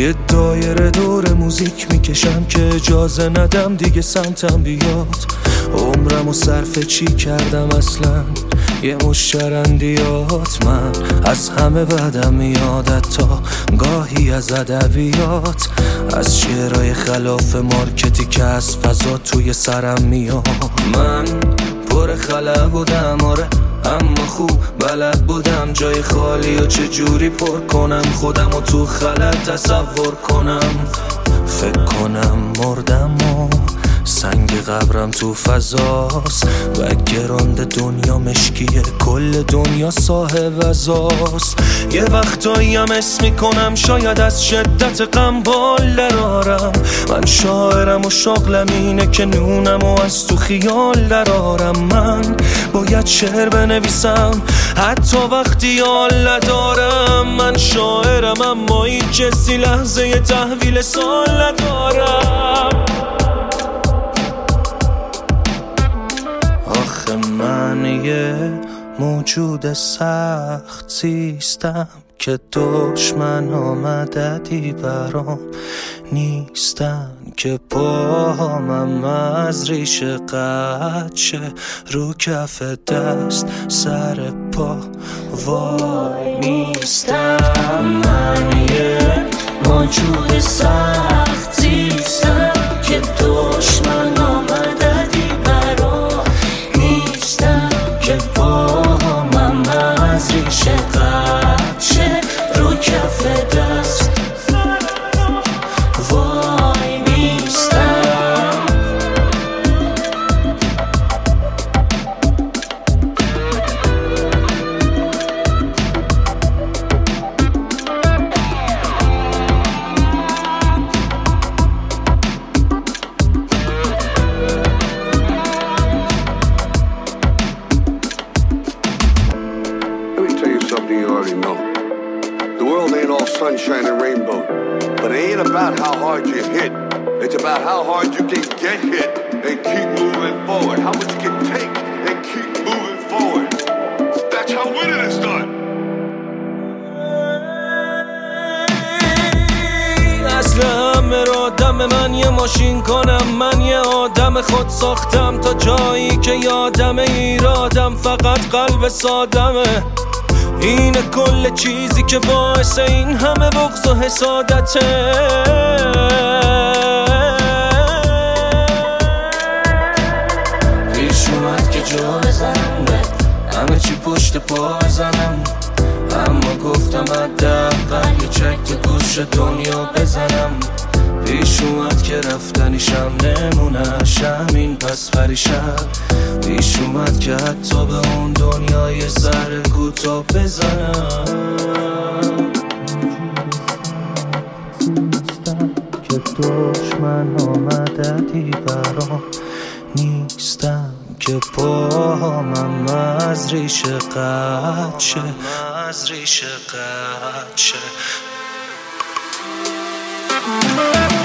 یه دایره دور موزیک میکشم که اجازه ندم دیگه سمتم بیاد. عمرمو صرف چی کردم اصلا؟ یه مشترندیات. من از همه بدم میادت تا گاهی از ادبیات، از شعرهای خلاف مارکتی که از فضا توی سرم میاد. من پر خلا بودم آره، اما خوب بلد بودم جای خالی و چجوری پر کنم خودم و تو خلا تصور کنم. فکر کنم مردم و سنگ قبرم تو فضاست و گراند دنیا مشکیه، کل دنیا صاحب ازاست. یه وقتایی هم اسم میکنم شاید از شدت غم بال درارم. من شاعرم و شغلم اینه که نونم و از تو خیال درارم. من باید شعر بنویسم حتی وقتی حال ندارم. من شاعرم اما هیچ کسی لحظه تحویل سال ندارم. آخه من یه موجود سخت زیستم که دشمن مددی برام نیستن، که پاهمم از ریشه قطع شه رو کف دست سر پا وای میستم. من یه موجود سخت زیستم که دشمن مددی برام نیستن، که پاهمم از ریشه قطع شه رو کف دست وای میستم. You already know. The world ain't all sunshine and rainbow, but it ain't about how hard you hit. It's about how hard you can get hit and keep moving forward. How much you can take and keep moving forward. That's how winning is done. اصل همه را دم من یه ماشین کنم. من یه آدم خود ساختم تا جایی که یادم ایرادم فقط قلب سادمه. این کل چیزی که باعث این همه بغض و حسادته. پیش اومد که جا بزنم به همه چی پشت پا بزنم، اما گفتم حداقل یه چک تو گوش دنیا بزنم. پیش اومد که رفتنیشم نمونش همین پس پریشم. پیش اومد که حتی به اون دنیای سر کوتاه بزنم. که دشمن مددی برام نیستم، که پاهمم از ریشه قطع شه از ریشه قطع شه.